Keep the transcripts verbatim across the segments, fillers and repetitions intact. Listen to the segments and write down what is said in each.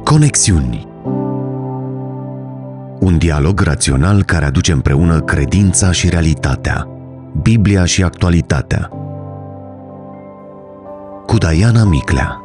Conexiuni. Un dialog rațional care aduce împreună credința și realitatea, Biblia și actualitatea. Cu Diana Miclea.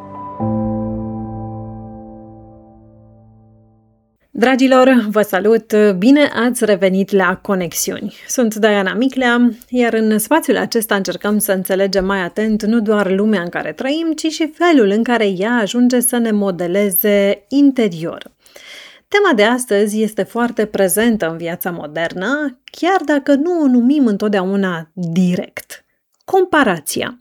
Dragilor, vă salut! Bine ați revenit la Conexiuni! Sunt Diana Miclea, iar în spațiul acesta încercăm să înțelegem mai atent nu doar lumea în care trăim, ci și felul în care ea ajunge să ne modeleze interior. Tema de astăzi este foarte prezentă în viața modernă, chiar dacă nu o numim întotdeauna direct. Comparația.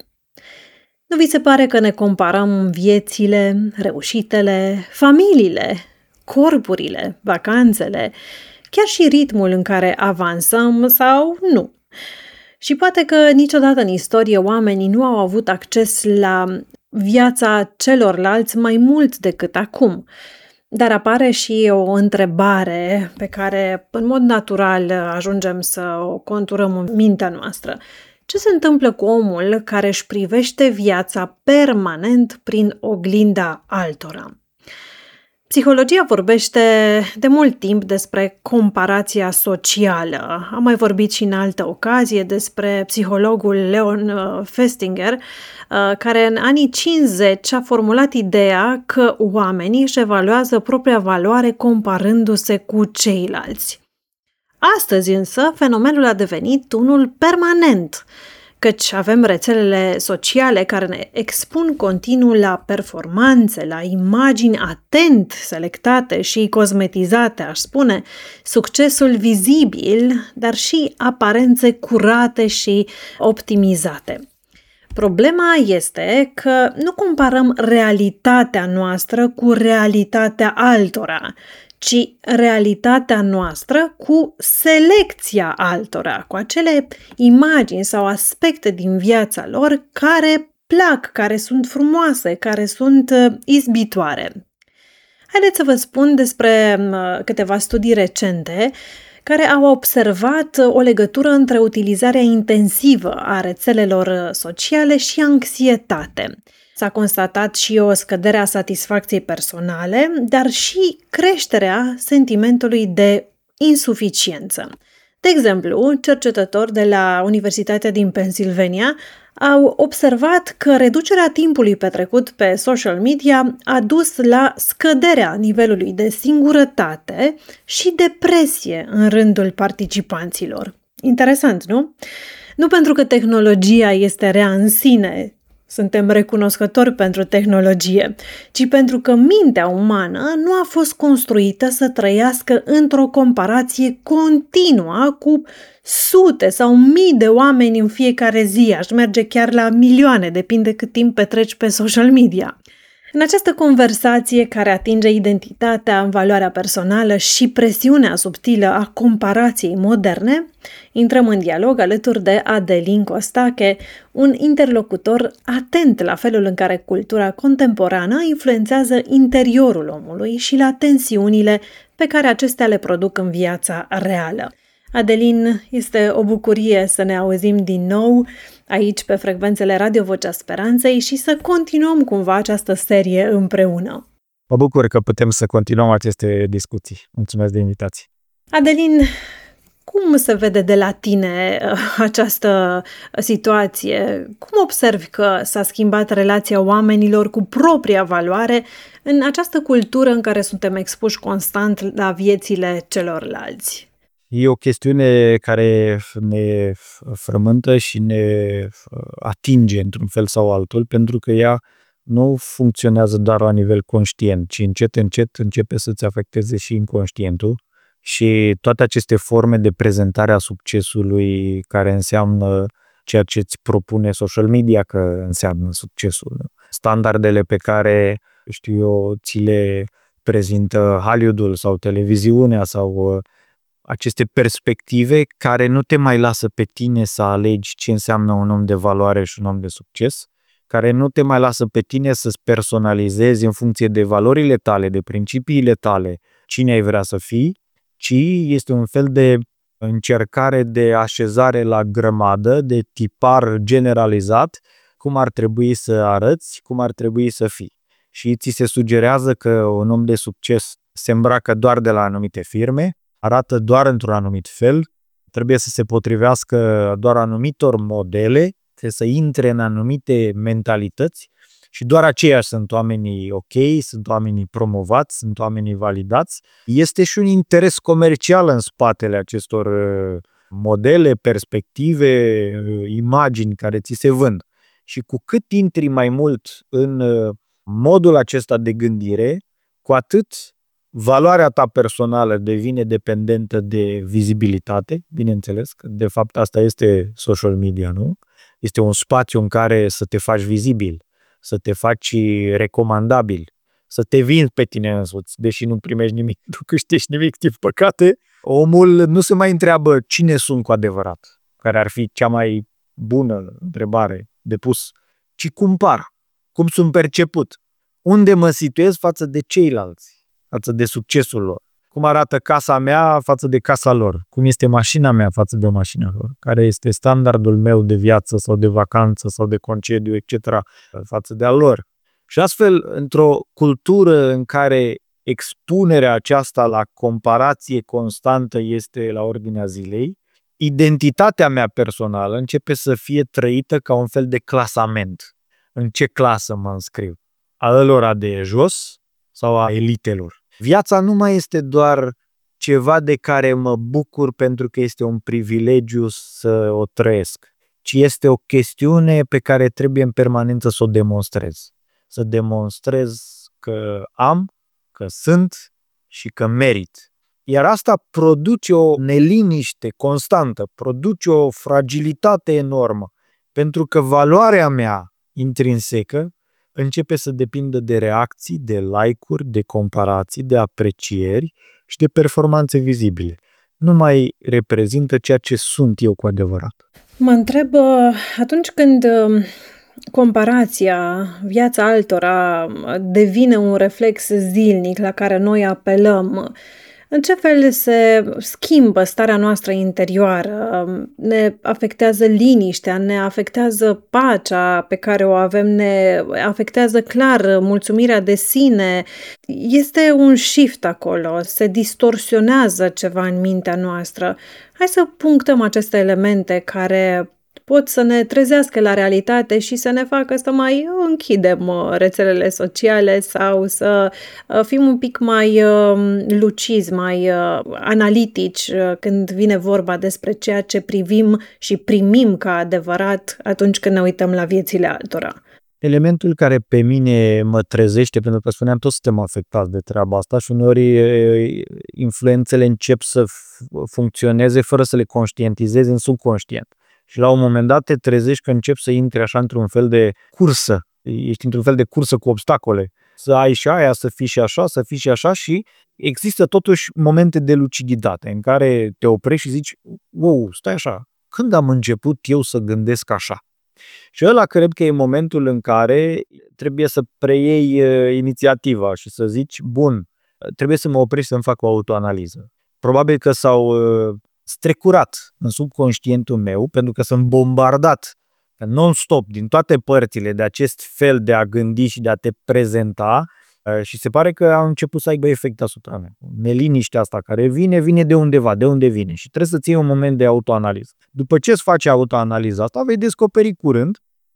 Nu vi se pare că ne comparăm viețile, reușitele, familiile, corpurile, vacanțele, chiar și ritmul în care avansăm sau nu? Și poate că niciodată în istorie oamenii nu au avut acces la viața celorlalți mai mult decât acum. Dar apare și o întrebare pe care, în mod natural, ajungem să o conturăm în mintea noastră. Ce se întâmplă cu omul care își privește viața permanent prin oglinda altora? Psihologia vorbește de mult timp despre comparația socială. Am mai vorbit și în altă ocazie despre psihologul Leon Festinger, care în anii cincizeci a formulat ideea că oamenii își evaluează propria valoare comparându-se cu ceilalți. Astăzi însă, fenomenul a devenit unul permanent, căci avem rețelele sociale care ne expun continuu la performanțe, la imagini atent selectate și cosmetizate, aș spune, succesul vizibil, dar și aparențe curate și optimizate. Problema este că nu comparăm realitatea noastră cu realitatea altora, ci realitatea noastră cu selecția altora, cu acele imagini sau aspecte din viața lor care plac, care sunt frumoase, care sunt izbitoare. Haideți să vă spun despre câteva studii recente care au observat o legătură între utilizarea intensivă a rețelelor sociale și anxietate. S-a constatat și o scădere a satisfacției personale, dar și creșterea sentimentului de insuficiență. De exemplu, cercetători de la Universitatea din Pennsylvania au observat că reducerea timpului petrecut pe social media a dus la scăderea nivelului de singurătate și depresie în rândul participanților. Interesant, nu? Nu pentru că tehnologia este rea în sine, suntem recunoscători pentru tehnologie, ci pentru că mintea umană nu a fost construită să trăiască într-o comparație continuă cu sute sau mii de oameni în fiecare zi. Aș merge chiar la milioane, depinde cât timp petreci pe social media. În această conversație care atinge identitatea, valoarea personală și presiunea subtilă a comparației moderne, intrăm în dialog alături de Adelin Costache, un interlocutor atent la felul în care cultura contemporană influențează interiorul omului și la tensiunile pe care acestea le produc în viața reală. Adelin, este o bucurie să ne auzim din nou aici pe frecvențele Radio Vocea Speranței și să continuăm cumva această serie împreună. Mă bucur că putem să continuăm aceste discuții. Mulțumesc de invitație. Adelin, cum se vede de la tine această situație? Cum observi că s-a schimbat relația oamenilor cu propria valoare în această cultură în care suntem expuși constant la viețile celorlalți? E o chestiune care ne frământă și ne atinge într-un fel sau altul, pentru că ea nu funcționează doar la nivel conștient, ci încet, încet începe să-ți afecteze și inconștientul și toate aceste forme de prezentare a succesului care înseamnă ceea ce îți propune social media că înseamnă succesul. Standardele pe care, știu eu, ți le prezintă Hollywoodul sau televiziunea sau aceste perspective care nu te mai lasă pe tine să alegi ce înseamnă un om de valoare și un om de succes, care nu te mai lasă pe tine să-ți personalizezi în funcție de valorile tale, de principiile tale, cine ai vrea să fii, ci este un fel de încercare de așezare la grămadă, de tipar generalizat, cum ar trebui să arăți, cum ar trebui să fii. și ți se sugerează că un om de succes se îmbracă doar de la anumite firme, arată doar într-un anumit fel, trebuie să se potrivească doar anumitor modele, trebuie să intre în anumite mentalități și doar aceiași sunt oamenii ok, sunt oamenii promovați, sunt oamenii validați. Este și un interes comercial în spatele acestor modele, perspective, imagini care ți se vând. Și cu cât intri mai mult în modul acesta de gândire, cu atât valoarea ta personală devine dependentă de vizibilitate, bineînțeles, că de fapt asta este social media, nu? Este un spațiu în care să te faci vizibil, să te faci recomandabil, să te vinzi pe tine însuți, deși nu primești nimic, nu câștigi nimic, din păcate. Omul nu se mai întreabă cine sunt cu adevărat, care ar fi cea mai bună întrebare de pus, ci cum par, cum sunt perceput, unde mă situez față de ceilalți, față de succesul lor, cum arată casa mea față de casa lor, cum este mașina mea față de mașina lor, care este standardul meu de viață sau de vacanță sau de concediu, et cetera, față de al lor. Și astfel, într-o cultură în care expunerea aceasta la comparație constantă este la ordinea zilei, identitatea mea personală începe să fie trăită ca un fel de clasament. În ce clasă mă înscriu? A ălora de jos sau a elitelor? Viața nu mai este doar ceva de care mă bucur pentru că este un privilegiu să o trăiesc, ci este o chestiune pe care trebuie în permanență să o demonstrez. Să demonstrez că am, că sunt și că merit. Iar asta produce o neliniște constantă, produce o fragilitate enormă, pentru că valoarea mea intrinsecă începe să depindă de reacții, de like-uri, de comparații, de aprecieri și de performanțe vizibile. Nu mai reprezintă ceea ce sunt eu cu adevărat. Mă întreb, atunci când comparația, viața altora devine un reflex zilnic la care noi apelăm, în ce fel se schimbă starea noastră interioară? Ne afectează liniștea, ne afectează pacea pe care o avem, ne afectează clar mulțumirea de sine. Este un shift acolo, se distorsionează ceva în mintea noastră. Hai să punctăm aceste elemente care pot să ne trezească la realitate și să ne facă să mai închidem rețelele sociale sau să fim un pic mai lucizi, mai analitici când vine vorba despre ceea ce privim și primim ca adevărat atunci când ne uităm la viețile altora. Elementul care pe mine mă trezește, pentru că spuneam, toți suntem afectați de treaba asta și uneori influențele încep să funcționeze fără să le conștientizezi în subconștient. Și la un moment dat te trezești că începi să intri așa într-un fel de cursă. Ești într-un fel de cursă cu obstacole. Să ai și aia, să fii și așa, să fii și așa și există totuși momente de luciditate în care te oprești și zici, wow, stai așa, când am început eu să gândesc așa? Și ăla cred că e momentul în care trebuie să preiei uh, inițiativa și să zici, bun, trebuie să mă oprești să-mi fac o autoanaliză. Probabil că s-au uh, strecurat în subconștientul meu pentru că sunt bombardat non-stop din toate părțile de acest fel de a gândi și de a te prezenta și se pare că am început să aibă efect asupra mea. Neliniștea asta care vine, vine de undeva, de unde vine și trebuie să-ți iei un moment de autoanaliză. După ce îți faci autoanaliza asta, vei descoperi curând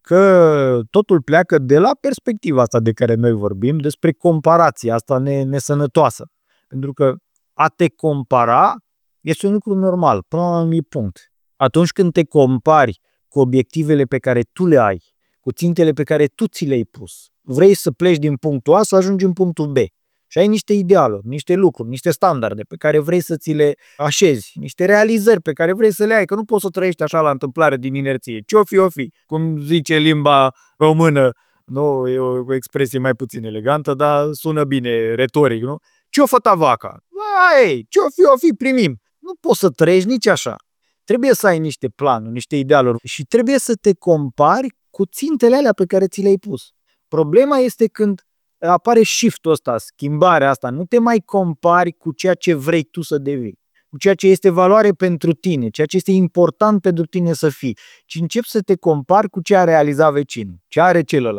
că totul pleacă de la perspectiva asta de care noi vorbim, despre comparația asta nesănătoasă. Pentru că a te compara este un lucru normal, până la un anumit punct. Atunci când te compari cu obiectivele pe care tu le ai, cu țintele pe care tu ți le-ai pus, vrei să pleci din punctul A să ajungi în punctul B. Și ai niște idealuri, niște lucruri, niște standarde pe care vrei să ți le așezi, niște realizări pe care vrei să le ai, că nu poți să trăiești așa la întâmplare din inerție. Ce-o fi, o fi, cum zice limba română, nu, e o expresie mai puțin elegantă, dar sună bine, retoric, nu? Ce-o făta vaca? Ai, ce-o fi, o fi, primim. Nu poți să trăiești nici așa. Trebuie să ai niște planuri, niște idealuri și trebuie să te compari cu țintele alea pe care ți le-ai pus. Problema este când apare shift-ul ăsta, schimbarea asta, nu te mai compari cu ceea ce vrei tu să devii, cu ceea ce este valoare pentru tine, ceea ce este important pentru tine să fii, ci începi să te compari cu ce a realizat vecinul, ce are celălalt.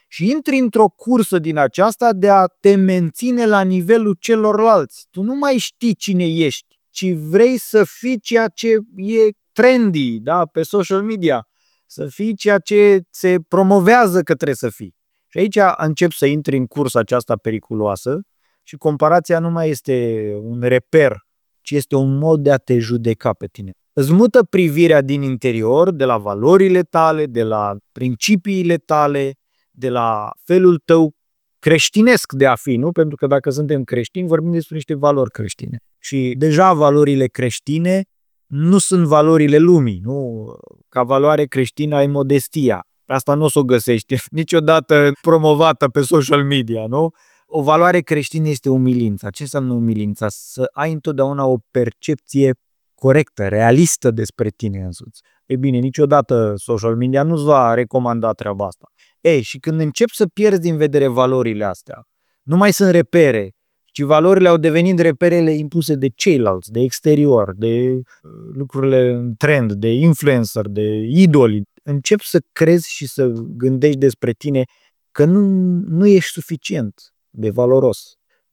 și intri într-o cursă din aceasta de a te menține la nivelul celorlalți. Tu nu mai știi cine ești, ci vrei să fii ceea ce e trendy, da, pe social media, să fii ceea ce se promovează că trebuie să fii. Și aici încep să intri în cursa aceasta periculoasă și comparația nu mai este un reper, ci este un mod de a te judeca pe tine. Îți mută privirea din interior, de la valorile tale, de la principiile tale, de la felul tău creștinesc de a fi, nu? Pentru că dacă suntem creștini, vorbim despre niște valori creștine. Și deja valorile creștine nu sunt valorile lumii, nu? Ca valoare creștină ai modestia. Asta nu o să o găsești niciodată promovată pe social media, nu? O valoare creștină este umilința. Ce înseamnă umilința? Să ai întotdeauna o percepție corectă, realistă despre tine însuți. E bine, niciodată social media nu-ți va recomanda treaba asta. Ei, și când începi să pierzi din vedere valorile astea, nu mai sunt repere, ci valorile au devenit reperele impuse de ceilalți, de exterior, de lucrurile în trend, de influencer, de idoli. Începi să crezi și să gândești despre tine că nu, nu ești suficient de valoros,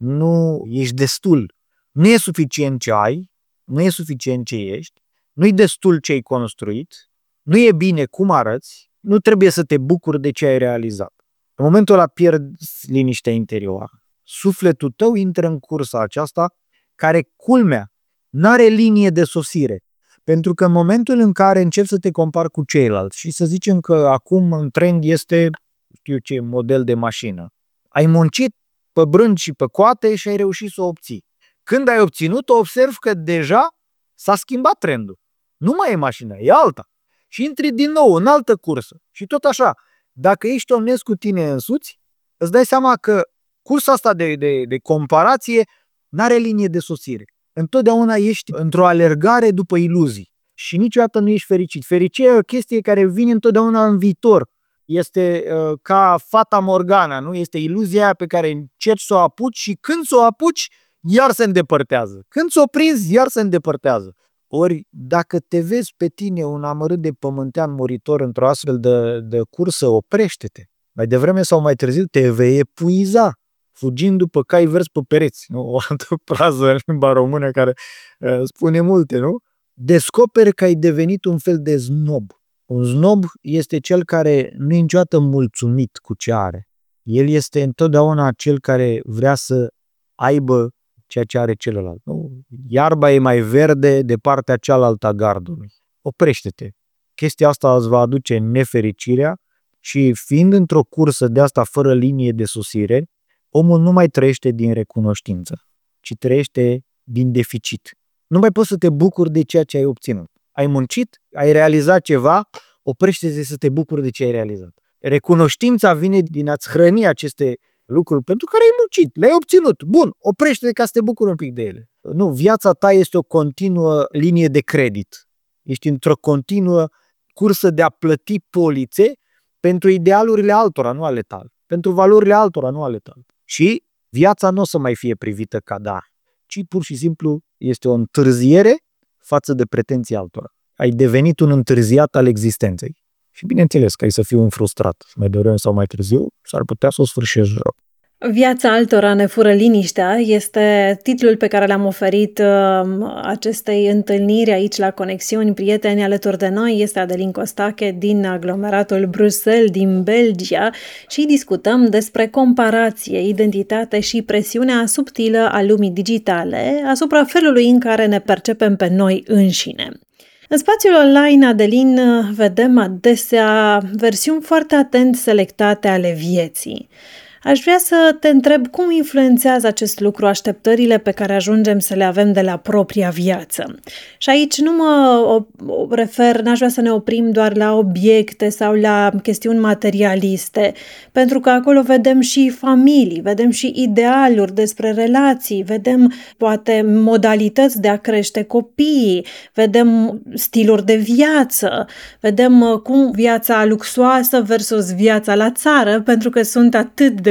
nu ești destul, nu e suficient ce ai, nu e suficient ce ești, nu e destul ce ai construit, nu e bine cum arăți, nu trebuie să te bucuri de ce ai realizat. În momentul ăla pierzi liniștea interioară. Sufletul tău intră în cursa aceasta care, culmea, n-are linie de sosire. Pentru că în momentul în care începi să te compari cu ceilalți și să zicem că acum în trend este, știu ce, model de mașină, ai muncit pe brânci și pe coate și ai reușit să o obții. Când ai obținut-o, observi că deja s-a schimbat trendul. Nu mai e mașina, e alta. Și intri din nou în altă cursă. Și tot așa, dacă ești onest cu tine însuți, îți dai seama că cursa asta de, de, de comparație n-are linie de sosire. Întotdeauna ești într-o alergare după iluzii și niciodată nu ești fericit. Fericirea e o chestie care vine întotdeauna în viitor. Este uh, ca Fata Morgana, nu? Este iluzia aia pe care încerci să o apuci și când să o apuci, iar se îndepărtează. Când s-o prinzi, iar se îndepărtează. Ori, dacă te vezi pe tine un amărât de pământean muritor într-o astfel de, de cursă, oprește-te. Mai devreme sau mai târziu te vei epuiza, fugind după cai verzi pe pereți. Nu? O altă frază în limba română care uh, spune multe, nu? Descoperi că ai devenit un fel de snob. Un snob este cel care nu e niciodată mulțumit cu ce are. El este întotdeauna cel care vrea să aibă ceea ce are celălalt. Nu? Iarba e mai verde de partea cealaltă a gardului. Oprește-te. Chestia asta îți va aduce nefericirea și fiind într-o cursă de asta fără linie de sosire, omul nu mai trăiește din recunoștință, ci trăiește din deficit. Nu mai poți să te bucuri de ceea ce ai obținut. Ai muncit, ai realizat ceva, oprește-te să te bucuri de ce ai realizat. Recunoștința vine din a-ți hrăni aceste lucruri pentru care ai muncit, le-ai obținut. Bun, oprește-te ca să te bucuri un pic de ele. Nu, viața ta este o continuă linie de credit. Ești într-o continuă cursă de a plăti polițe pentru idealurile altora, nu ale tale. Pentru valorile altora, nu ale tale. Și viața nu o să mai fie privită ca dar, ci pur și simplu este o întârziere față de pretenții altora. Ai devenit un întârziat al existenței. Și bineînțeles că ai să fii un frustrat. Mai devreme sau mai târziu s-ar putea să o sfârșești rău. Viața altora ne fură liniștea este titlul pe care l-am oferit uh, acestei întâlniri aici la Conexiuni. Prieteni, alături de noi este Adelin Costache din aglomeratul Bruxelles, din Belgia, și discutăm despre comparație, identitate și presiunea subtilă a lumii digitale asupra felului în care ne percepem pe noi înșine. În spațiul online, Adelin, vedem adesea versiuni foarte atent selectate ale vieții. Aș vrea să te întreb cum influențează acest lucru așteptările pe care ajungem să le avem de la propria viață. Și aici nu mă refer, n-aș vrea să ne oprim doar la obiecte sau la chestiuni materialiste, pentru că acolo vedem și familii, vedem și idealuri despre relații, vedem poate modalități de a crește copiii, vedem stiluri de viață, vedem cum viața luxoasă versus viața la țară, pentru că sunt atât de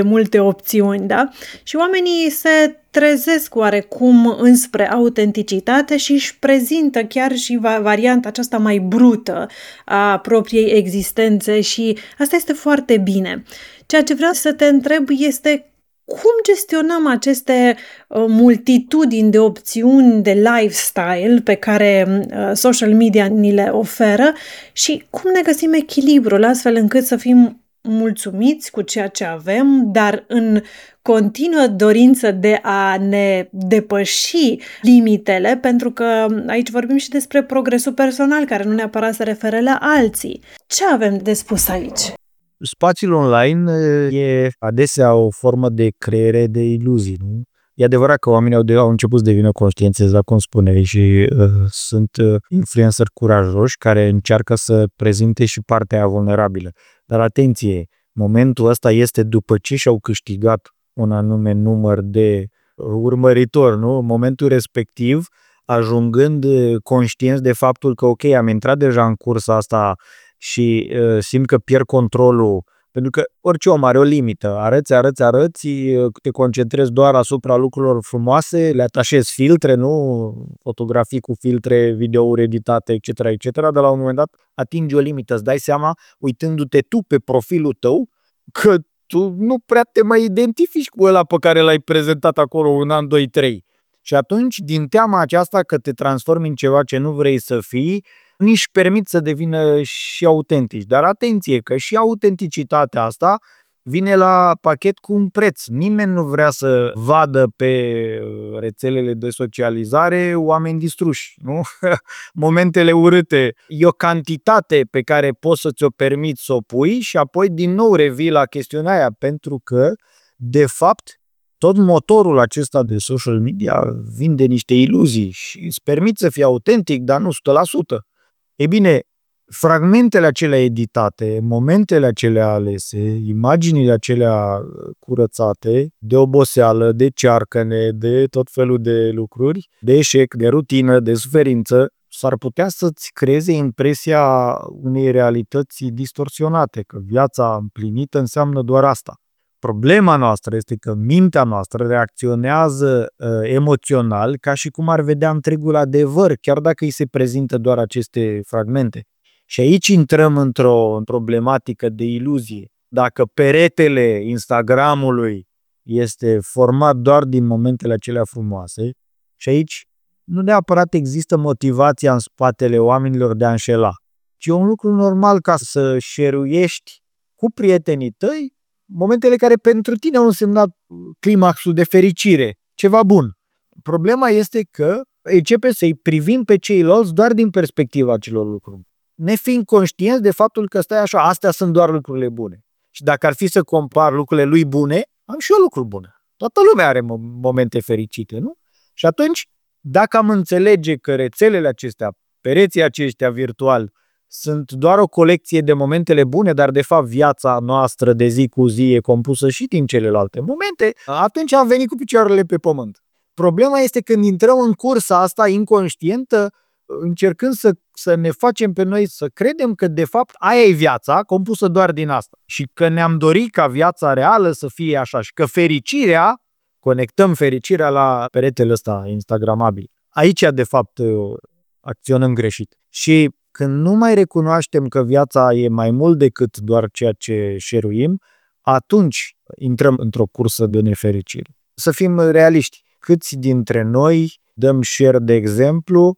multe opțiuni, da? Și oamenii se trezesc oarecum înspre autenticitate și își prezintă chiar și varianta aceasta mai brută a propriei existențe și asta este foarte bine. Ceea ce vreau să te întreb este cum gestionăm aceste uh, multitudini de opțiuni de lifestyle pe care uh, social media ni le oferă și cum ne găsim echilibrul astfel încât să fim mulțumiți cu ceea ce avem, dar în continuă dorință de a ne depăși limitele, pentru că aici vorbim și despre progresul personal, care nu neapărat se referă la alții. Ce avem de spus aici? Spațiul online e adesea o formă de creere de iluzii, nu? E adevărat că oamenii au, de, au început să devină conștienți, exact cum spuneai, și uh, sunt uh, influenceri curajoși care încearcă să prezinte și partea aia vulnerabilă. Dar atenție, momentul ăsta este după ce și-au câștigat un anume număr de urmăritori, nu? În momentul respectiv, ajungând conștienți de faptul că, ok, am intrat deja în cursa asta și uh, simt că pierd controlul, pentru că orice om are o limită, arăți, arăți, arăți, te concentrezi doar asupra lucrurilor frumoase, le atașezi filtre, nu? Fotografii cu filtre, videouri editate, et cetera, et cetera, dar la un moment dat atingi o limită, îți dai seama, uitându-te tu pe profilul tău, că tu nu prea te mai identifici cu ăla pe care l-ai prezentat acolo un an, doi, trei. Și atunci, din teama aceasta că te transformi în ceva ce nu vrei să fii, nici permit să devină și autentici. Dar atenție, că și autenticitatea asta vine la pachet cu un preț. Nimeni nu vrea să vadă pe rețelele de socializare oameni distruși, nu? Momentele urâte. E o cantitate pe care poți să ți-o permiți să o pui și apoi din nou revii la chestiunea aia, pentru că, de fapt, tot motorul acesta de social media vinde niște iluzii și îți permit să fii autentic, dar nu o sută la sută. E bine, fragmentele acelea editate, momentele acelea alese, imaginile acelea curățate, de oboseală, de cearcăne, de tot felul de lucruri, de eșec, de rutină, de suferință, s-ar putea să-ți creeze impresia unei realități distorsionate, că viața împlinită înseamnă doar asta. Problema noastră este că mintea noastră reacționează uh, emoțional ca și cum ar vedea întregul adevăr, chiar dacă îi se prezintă doar aceste fragmente. Și aici intrăm într-o, într-o problematică de iluzie. Dacă peretele Instagramului este format doar din momentele acelea frumoase, și aici nu neapărat există motivația în spatele oamenilor de a înșela, ci e un lucru normal ca să share-uiești cu prietenii tăi momentele care pentru tine au însemnat climaxul de fericire, ceva bun. Problema este că începe să-i privim pe ceilalți doar din perspectiva acelor lucruri, nefiind conștienți de faptul că stai așa, astea sunt doar lucrurile bune. Și dacă ar fi să compar lucrurile lui bune, am și eu lucruri bune. Toată lumea are momente fericite, nu? Și atunci, dacă am înțelege că rețelele acestea, pereții aceștia virtuali, sunt doar o colecție de momentele bune, dar de fapt viața noastră de zi cu zi e compusă și din celelalte momente, atunci am venit cu picioarele pe pământ. Problema este când intrăm în cursa asta inconștientă, încercând să, să ne facem pe noi să credem că de fapt aia e viața, compusă doar din asta. Și că ne-am dorit ca viața reală să fie așa și că fericirea, conectăm fericirea la peretele ăsta instagramabil. Aici de fapt acționăm greșit. Și când nu mai recunoaștem că viața e mai mult decât doar ceea ce share-uim, atunci intrăm într-o cursă de nefericire. Să fim realiști. Câți dintre noi dăm share, de exemplu,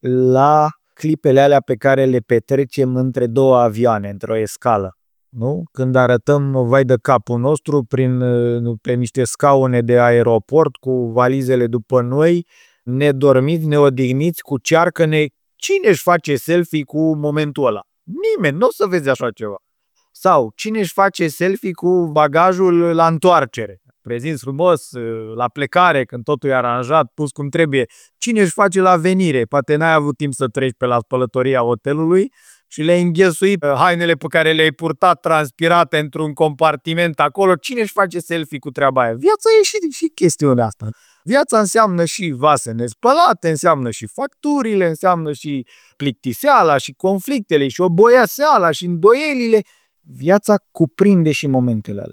la clipele alea pe care le petrecem între două avioane, într-o escală? Nu? Când arătăm vai de capul nostru prin, pe niște scaune de aeroport cu valizele după noi, nedormiți, neodihniți, cu cearcăne. Cine își face selfie cu momentul ăla? Nimeni, nu o să vezi așa ceva. Sau cine își face selfie cu bagajul la întoarcere? Prezint frumos, la plecare, când totul e aranjat, pus cum trebuie. Cine își face la venire? Poate n-ai avut timp să treci pe la spălătoria hotelului și le-ai înghesuit hainele pe care le-ai purtat transpirate într-un compartiment acolo. Cine își face selfie cu treaba aia? Viața e și, și chestiunea asta. Viața înseamnă și vase nespălate, înseamnă și facturile, înseamnă și plictiseala, și conflictele, și oboiaseala, și îndoielile. Viața cuprinde și momentele alea.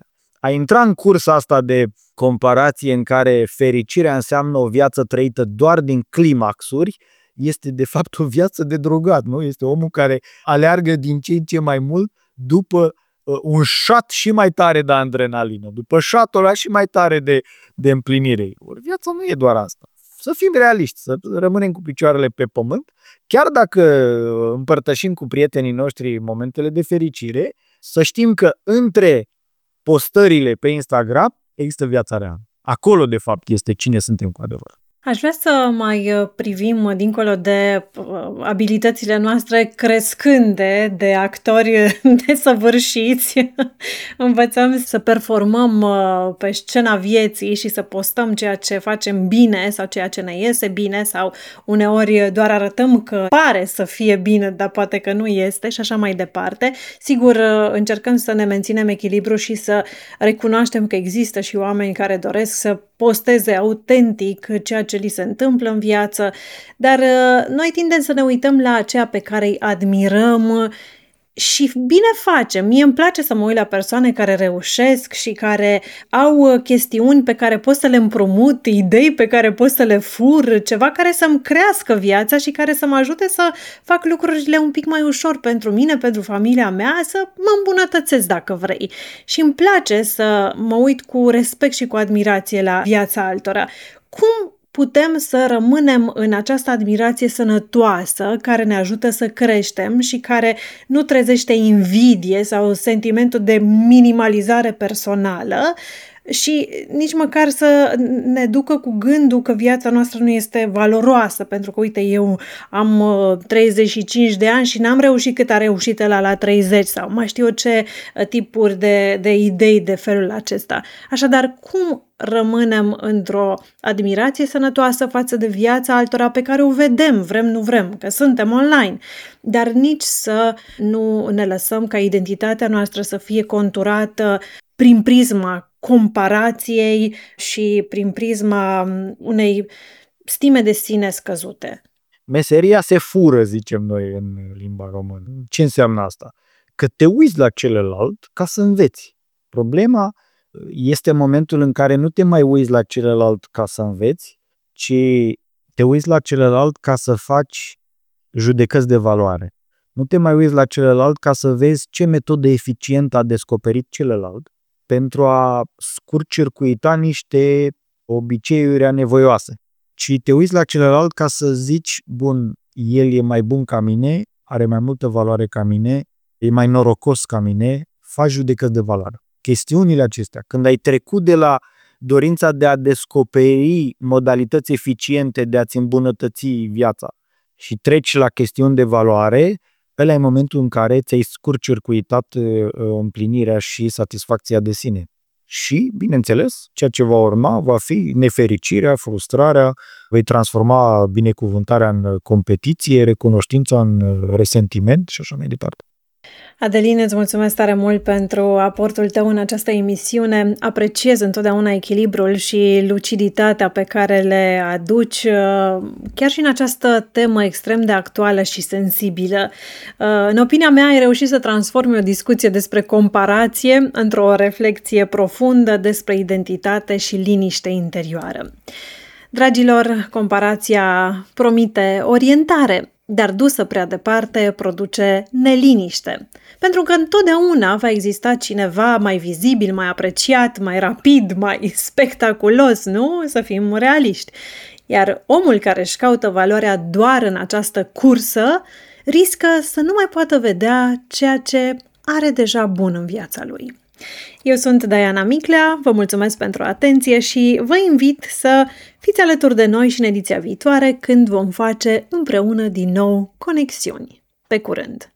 A intra în cursa asta de comparație în care fericirea înseamnă o viață trăită doar din climaxuri, este de fapt o viață de drogat, nu? Este omul care aleargă din ce în ce mai mult după uh, un shot și mai tare de adrenalină, după shot-ul ăla și mai tare de, de împlinire. Ori viața nu e doar asta. Să fim realiști, să rămânem cu picioarele pe pământ, chiar dacă împărtășim cu prietenii noștri momentele de fericire, să știm că între postările pe Instagram există viața reală. Acolo, de fapt, este cine suntem cu adevărat. Aș vrea să mai privim dincolo de abilitățile noastre crescânde de actori desăvârșiți. Învățăm să performăm pe scena vieții și să postăm ceea ce facem bine sau ceea ce ne iese bine sau uneori doar arătăm că pare să fie bine, dar poate că nu este și așa mai departe. Sigur, încercăm să ne menținem echilibru și să recunoaștem că există și oameni care doresc să posteze autentic ceea ce li se întâmplă în viață, dar noi tindem să ne uităm la aceea pe care îi admirăm și bine facem. Mie îmi place să mă uit la persoane care reușesc și care au chestiuni pe care pot să le împrumut, idei pe care pot să le fur, ceva care să-mi crească viața și care să mă ajute să fac lucrurile un pic mai ușor pentru mine, pentru familia mea, să mă îmbunătățesc dacă vrei. Și îmi place să mă uit cu respect și cu admirație la viața altora. Cum putem să rămânem în această admirație sănătoasă care ne ajută să creștem și care nu trezește invidie sau sentimentul de minimalizare personală și nici măcar să ne ducă cu gândul că viața noastră nu este valoroasă, pentru că, uite, eu am treizeci și cinci de ani și n-am reușit cât a reușit ăla la treizeci sau mai știu eu ce tipuri de, de idei de felul acesta. Așadar, cum rămânem într-o admirație sănătoasă față de viața altora pe care o vedem, vrem, nu vrem, că suntem online, dar nici să nu ne lăsăm ca identitatea noastră să fie conturată prin prisma comparației și prin prisma unei stime de sine scăzute. Meseria se fură, zicem noi în limba română. Ce înseamnă asta? Că te uiți la celălalt ca să înveți. Problema este momentul în care nu te mai uiți la celălalt ca să înveți, ci te uiți la celălalt ca să faci judecăți de valoare. Nu te mai uiți la celălalt ca să vezi ce metodă eficientă a descoperit celălalt pentru a scurt-circuita niște obiceiuri anevoioase. Și te uiți la celălalt ca să zici, bun, el e mai bun ca mine, are mai multă valoare ca mine, e mai norocos ca mine, faci judecăți de valoare. Chestiunile acestea, când ai trecut de la dorința de a descoperi modalități eficiente de a-ți îmbunătăți viața și treci la chestiuni de valoare, ăla e momentul în care ți-ai scurt-circuitat împlinirea și satisfacția de sine. Și, bineînțeles, ceea ce va urma va fi nefericirea, frustrarea, vei transforma binecuvântarea în competiție, recunoștința în resentiment și așa mai departe. Adeline, îți mulțumesc tare mult pentru aportul tău în această emisiune. Apreciez întotdeauna echilibrul și luciditatea pe care le aduci, chiar și în această temă extrem de actuală și sensibilă. În opinia mea, ai reușit să transformi o discuție despre comparație într-o reflexie profundă despre identitate și liniște interioară. Dragilor, comparația promite orientare, dar dusă prea departe produce neliniște. Pentru că întotdeauna va exista cineva mai vizibil, mai apreciat, mai rapid, mai spectaculos, nu? Să fim realiști. Iar omul care își caută valoarea doar în această cursă riscă să nu mai poată vedea ceea ce are deja bun în viața lui. Eu sunt Diana Miclea, vă mulțumesc pentru atenție și vă invit să fiți alături de noi și în ediția viitoare când vom face împreună din nou conexiuni. Pe curând!